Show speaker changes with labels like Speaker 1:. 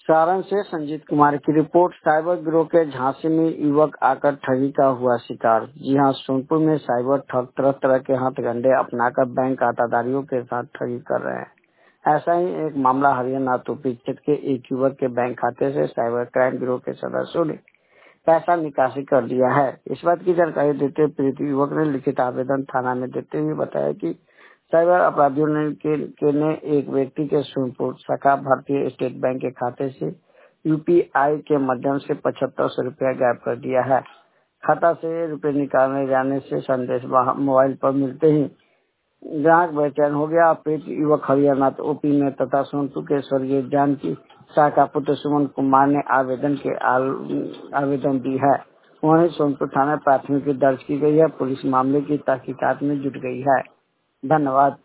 Speaker 1: सारण से संजीत कुमार की report. Cyber गिरोह के झांसे में युवक आकर ठगी का हुआ शिकार। जी हां, सोनपुर में साइबर ठग तरह तरह के हथकंडे अपनाकर बैंक खाताधारियों के साथ ठगी कर रहे हैं। ऐसा ही एक मामला हरियाणा तोपी क्षेत्र के एक युवक के बैंक खाते से साइबर क्राइम गिरोह के सदस्यों ने पैसा निकासी कर लिया है। इस बात की जानकारी देते हुए पीड़ित युवक ने लिखित आवेदन थाना में देते हुए बताया कि साइबर अपराधियों ने एक व्यक्ति के सोनपुर शाखा भारतीय स्टेट बैंक के खाते से यूपीआई के माध्यम से 7500 रुपया गायब कर दिया है। खाता से रुपए निकालने जाने से संदेश मोबाइल पर मिलते ही ग्राहक बेचैन हो गया। पीड़ित युवक हरियाणा ओपी में तथा सोनपुर के स्वर्गीय जानकी शाखा पुत्र सुमन कुमार ने आवेदन दी है। वहीं सोनपुर थाना प्राथमिकी दर्ज की गई है। पुलिस मामले की तहकीकात में जुट गई है। धन्यवाद।